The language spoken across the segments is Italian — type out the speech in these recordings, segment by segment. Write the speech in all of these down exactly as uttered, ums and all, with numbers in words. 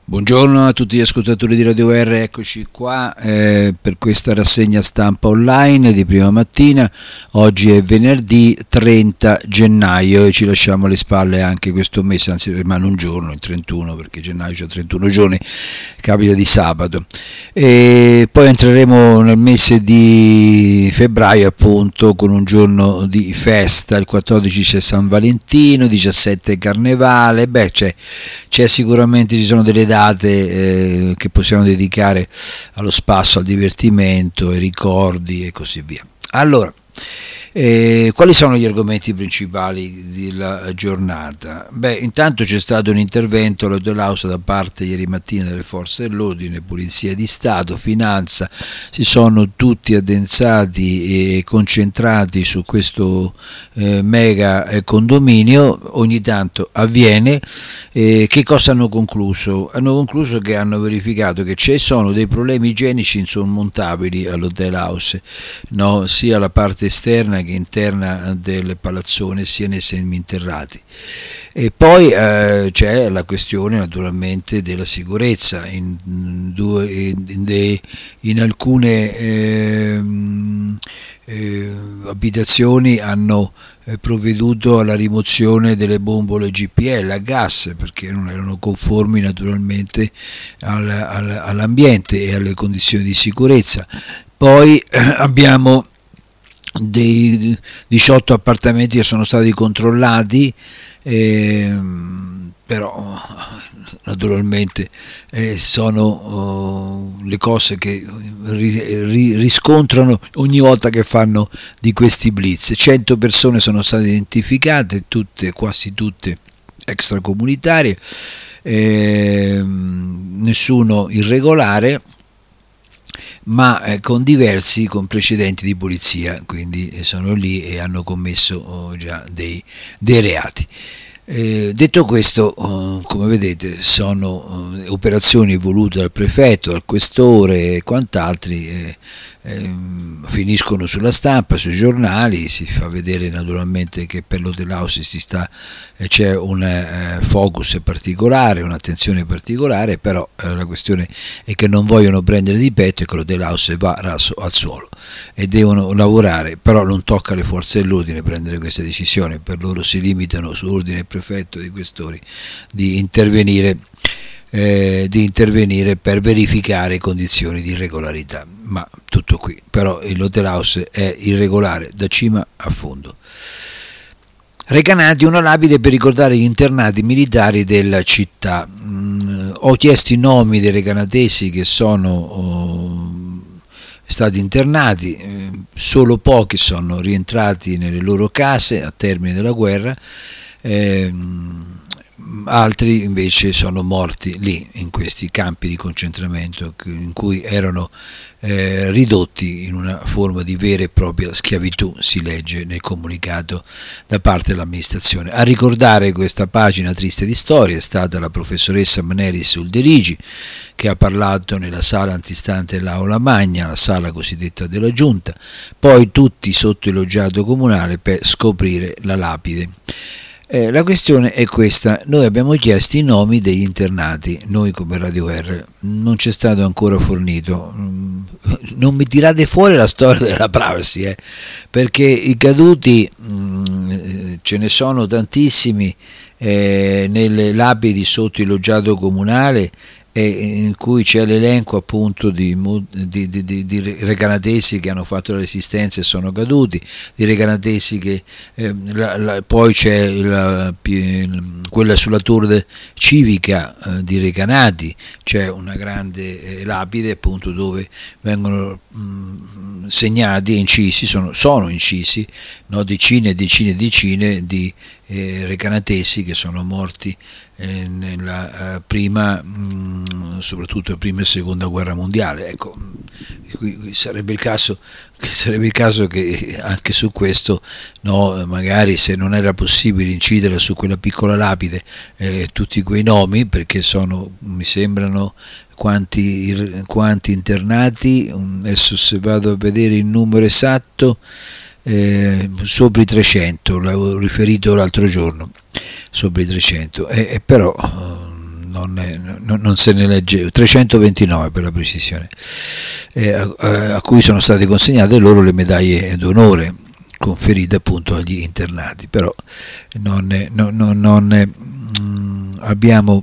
Buongiorno a tutti gli ascoltatori di Radio R, eccoci qua eh, per questa rassegna stampa online di prima mattina. Oggi è venerdì trenta gennaio e ci lasciamo alle spalle anche questo mese, anzi rimane un giorno, il trentuno, perché gennaio c'ha trentuno giorni, capita di sabato. E poi entreremo nel mese di febbraio appunto con un giorno di festa, il quattordici c'è San Valentino, diciassette Carnevale, beh c'è, c'è sicuramente, ci sono delle date Eh, che possiamo dedicare allo spasso, al divertimento, ai ricordi e così via. Allora, eh, quali sono gli argomenti principali della giornata? Beh, intanto c'è stato un intervento all'House da parte ieri mattina delle forze dell'ordine, Polizia di Stato, Finanza, si sono tutti addensati e concentrati su questo eh, mega eh, condominio. Ogni tanto avviene. Eh, che cosa hanno concluso? Hanno concluso che hanno verificato che ci sono dei problemi igienici insormontabili all'Hotel House, no? Sia la parte esterna che interna del palazzone, sia nei seminterrati. E poi eh, c'è la questione naturalmente della sicurezza. In, due, in, de, in alcune eh, eh, abitazioni hanno eh, provveduto alla rimozione delle bombole G P L a gas perché non erano conformi naturalmente al, al, all'ambiente e alle condizioni di sicurezza. Poi eh, abbiamo dei diciotto appartamenti che sono stati controllati, eh, però naturalmente eh, sono oh, le cose che ri, ri, riscontrano ogni volta che fanno di questi blitz. cento persone sono state identificate, tutte, quasi tutte extracomunitarie, eh, nessuno irregolare, ma eh, con diversi con precedenti di polizia, quindi sono lì e hanno commesso oh, già dei, dei reati. Eh, detto questo, oh, come vedete sono oh, operazioni volute dal prefetto, dal questore e quant'altri, eh, eh, finiscono sulla stampa, sui giornali, si fa vedere naturalmente che per l'Hotel House si sta, eh, c'è un eh, focus particolare, un'attenzione particolare, però eh, la questione è che non vogliono prendere di petto e che l'Hotel House va raso al suolo e devono lavorare, però non tocca alle forze dell'ordine prendere queste decisioni, per loro si limitano su ordine del prefetto e dei questori di intervenire Eh, di intervenire per verificare condizioni di irregolarità, ma tutto qui. Però l'Hotel House è irregolare da cima a fondo. Recanati, una lapide per ricordare gli internati militari della città. Mm, ho chiesto i nomi dei recanatesi che sono oh, stati internati, eh, solo pochi sono rientrati nelle loro case a termine della guerra, eh, altri invece sono morti lì in questi campi di concentramento in cui erano eh, ridotti in una forma di vera e propria schiavitù, si legge nel comunicato da parte dell'amministrazione. A ricordare questa pagina triste di storia è stata la professoressa Maneris Ulderigi, che ha parlato nella sala antistante dell'Aula Magna, la sala cosiddetta della Giunta, poi tutti sotto il loggiato comunale per scoprire la lapide. Eh, la questione è questa: noi abbiamo chiesto i nomi degli internati, noi come Radio R, non c'è stato ancora fornito. Non mi tirate fuori la storia della privacy, eh, perché i caduti mh, ce ne sono tantissimi eh, nelle lapidi sotto il loggiato comunale, in cui c'è l'elenco appunto di, di, di, di, di recanatesi che hanno fatto la resistenza e sono caduti, di recanatesi che eh, la, la, poi c'è la, quella sulla torre civica eh, di Recanati, c'è una grande eh, lapide appunto dove vengono mh, segnati e incisi, sono, sono incisi no, decine e decine e decine di eh, recanatesi che sono morti eh, nella eh, prima, mh, soprattutto prima e seconda guerra mondiale. Ecco, qui, qui sarebbe il caso che sarebbe il caso che anche su questo, no, magari se non era possibile incidere su quella piccola lapide eh, tutti quei nomi, perché sono, mi sembrano, quanti, quanti internati, adesso se vado a vedere il numero esatto, eh, sopra i trecento, l'avevo riferito l'altro giorno, sopra i trecento, e, e però non, è, non, non se ne legge, trecentoventinove per la precisione, eh, a, a cui sono state consegnate loro le medaglie d'onore conferite appunto agli internati, però non, è, non, non, non è, mh, abbiamo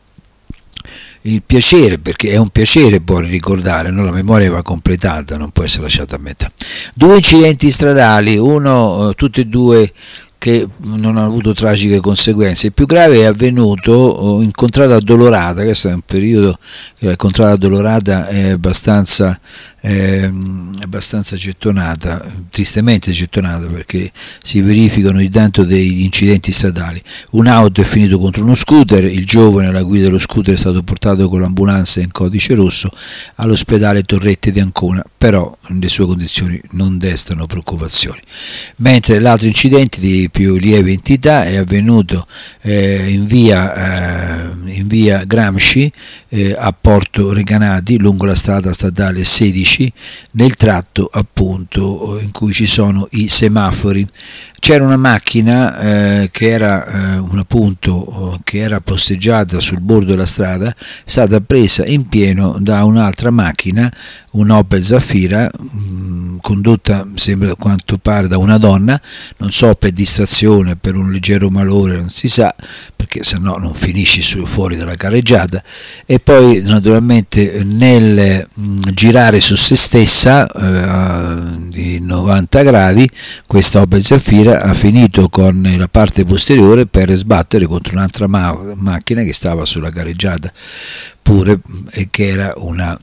il piacere, perché è un piacere poi ricordare, no? La memoria va completata, non può essere lasciata a metà. Due incidenti stradali, uno, tutti e due che non hanno avuto tragiche conseguenze. Il più grave è avvenuto in Contrada Addolorata. Questo è un periodo che la Contrada Addolorata è abbastanza, è abbastanza gettonata, tristemente gettonata, perché si verificano intanto degli incidenti stradali. Un'auto è finito contro uno scooter, il giovane alla guida dello scooter è stato portato con l'ambulanza in codice rosso all'ospedale Torrette di Ancona, però le sue condizioni non destano preoccupazioni. Mentre l'altro incidente di più lieve entità è avvenuto eh, in, via, eh, in via Gramsci eh, a Porto Recanati, lungo la strada statale sedici, nel tratto appunto in cui ci sono i semafori. C'era una macchina eh, che era eh, un appunto che era posteggiata sul bordo della strada, è stata presa in pieno da un'altra macchina, un Opel Zafira, mh, condotta, sembra a quanto pare, da una donna, non so, per distrazione, per un leggero malore, non si sa, perché se no non finisci su, fuori dalla carreggiata. E poi naturalmente nel mh, girare su se stessa eh, di novanta gradi, questa Opel Zafira ha finito con la parte posteriore per sbattere contro un'altra ma- macchina che stava sulla carreggiata pure, e che era una,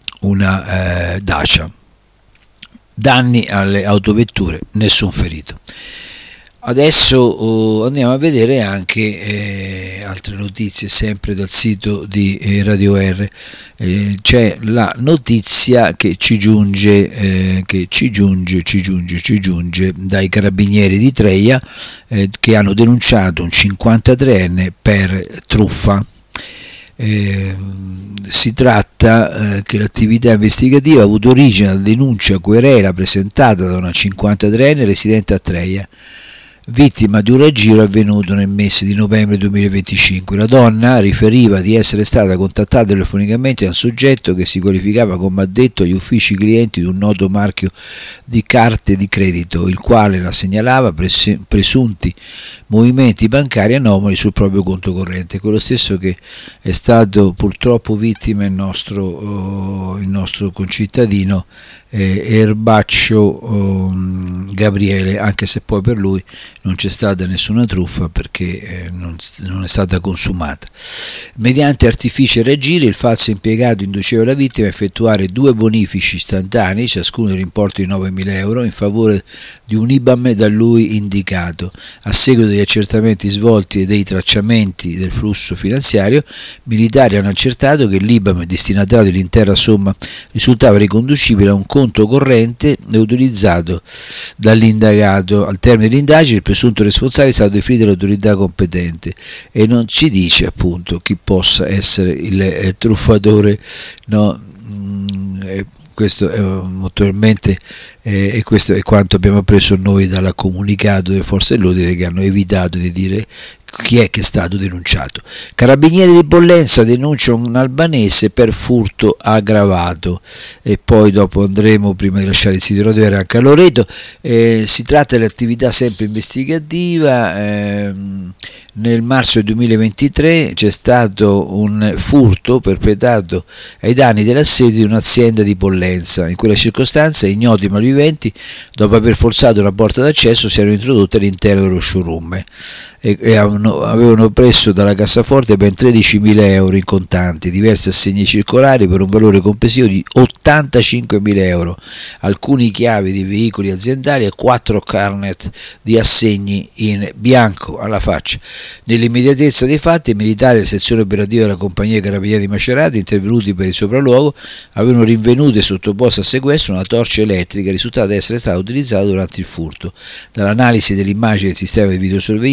una eh, Dacia. Danni alle autovetture, nessun ferito. Adesso oh, andiamo a vedere anche eh, altre notizie sempre dal sito di eh, Radio R. Eh, c'è la notizia che ci giunge, eh, che ci giunge, ci giunge, ci giunge dai carabinieri di Treia eh, che hanno denunciato un cinquantatreenne per truffa. Eh, si tratta eh, che l'attività investigativa ha avuto origine dalla denuncia querela presentata da una cinquantatreenne residente a Treia, vittima di un raggiro avvenuto nel mese di novembre duemilaventicinque. La donna riferiva di essere stata contattata telefonicamente da un soggetto che si qualificava come addetto agli uffici clienti di un noto marchio di carte di credito, il quale la segnalava pres- presunti movimenti bancari anomali sul proprio conto corrente, quello stesso che è stato purtroppo vittima il nostro, oh, il nostro concittadino eh, Erbaccio oh, Gabriele, anche se poi per lui non c'è stata nessuna truffa perché eh, non, non è stata consumata. Mediante artifici e raggiri il falso impiegato induceva la vittima a effettuare due bonifici istantanei, ciascuno dell'importo di novemila euro, in favore di un I B A M da lui indicato. A seguito degli accertamenti svolti e dei tracciamenti del flusso finanziario, militari hanno accertato che l'I B A M destinatario dell'intera somma risultava riconducibile a un conto corrente e utilizzato dall'indagato. Al termine dell'indagine il presunto responsabile è stato definito dall'autorità competente e non ci dice appunto chi possa essere il eh, truffatore, no? Mm, eh, questo è naturalmente eh, e questo è quanto abbiamo appreso noi dal comunicato delle forze dell'ordine, che hanno evitato di dire chi è che è stato denunciato. Carabinieri di Pollenza denuncia un albanese per furto aggravato, e poi dopo andremo, prima di lasciare il sito Radio Era, anche a Loreto. Eh, si tratta dell'attività sempre investigativa. ehm, Nel marzo del duemilaventitré c'è stato un furto perpetrato ai danni della sede di un'azienda di Pollenza. In quella circostanza ignoti malviventi, dopo aver forzato una porta d'accesso, si erano introdotti all'interno dello showroom e, e avevano, avevano preso dalla cassaforte ben tredicimila euro in contanti, diversi assegni circolari per un valore complessivo di ottantacinquemila euro, alcuni chiavi di veicoli aziendali e quattro carnet di assegni in bianco alla faccia. Nell'immediatezza dei fatti, i militari della sezione operativa della compagnia Carabinieri di Macerata, intervenuti per il sopralluogo, avevano rinvenuto e sottoposto a sequestro una torcia elettrica risultata essere stata utilizzata durante il furto. Dall'analisi dell'immagine del sistema di videosorveglianza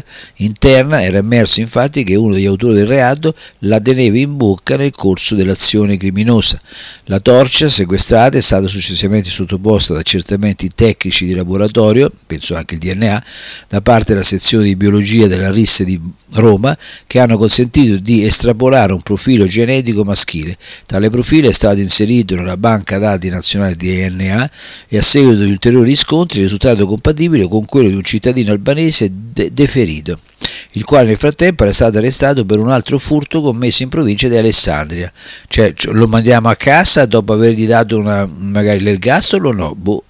casa interna era emerso infatti che uno degli autori del reato la teneva in bocca nel corso dell'azione criminosa. La torcia sequestrata è stata successivamente sottoposta ad accertamenti tecnici di laboratorio, penso anche il D N A, da parte della sezione di biologia della R I S di Roma, che hanno consentito di estrapolare un profilo genetico maschile. Tale profilo è stato inserito nella banca dati nazionale di D N A e a seguito di ulteriori riscontri è risultato compatibile con quello di un cittadino albanese de- deferito, il quale nel frattempo era stato arrestato per un altro furto commesso in provincia di Alessandria. Cioè lo mandiamo a casa dopo avergli dato una, magari l'ergastolo o no? Boh.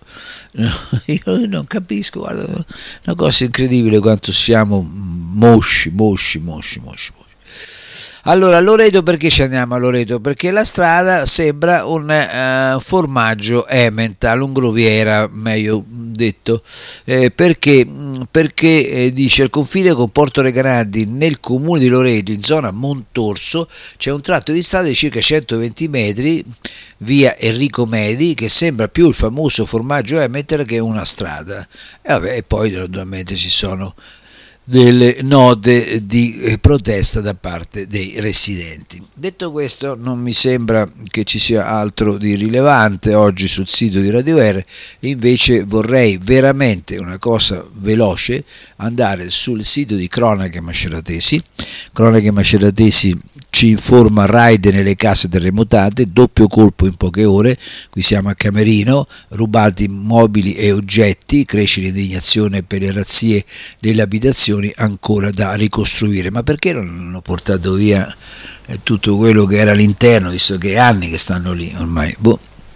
Io non capisco, guarda, una cosa incredibile quanto siamo mosci, mosci, mosci, mosci. Allora, a Loreto, perché ci andiamo a Loreto? Perché la strada sembra un uh, formaggio Emmental, un groviera, meglio detto, eh, perché, perché eh, dice al confine con Porto Recanati nel comune di Loreto, in zona Montorso, c'è un tratto di strada di circa centoventi metri, via Enrico Medi, che sembra più il famoso formaggio Emmental che una strada. E, vabbè, e poi naturalmente ci sono delle note di protesta da parte dei residenti. Detto questo, non mi sembra che ci sia altro di rilevante oggi sul sito di Radio R, invece vorrei veramente una cosa veloce, andare sul sito di Cronache Maceratesi. Cronache Maceratesi ci informa: raid nelle case terremotate, doppio colpo in poche ore, qui siamo a Camerino, rubati mobili e oggetti, cresce l'indignazione per le razzie nelle abitazioni ancora da ricostruire. Ma perché non hanno portato via tutto quello che era all'interno, visto che è anni che stanno lì ormai? Boh.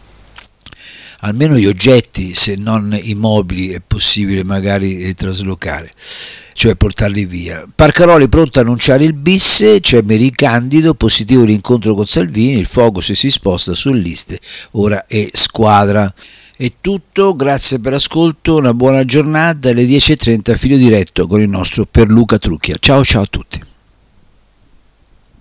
Almeno gli oggetti, se non i mobili, è possibile magari eh, traslocare, cioè portarli via. Parcaroli pronto a annunciare il bis, c'è Meri Candido, positivo l'incontro con Salvini, il focus si sposta su liste, ora è squadra. È tutto, grazie per l'ascolto, una buona giornata, alle dieci e trenta filo diretto con il nostro Pierluca Trucchia. Ciao ciao a tutti.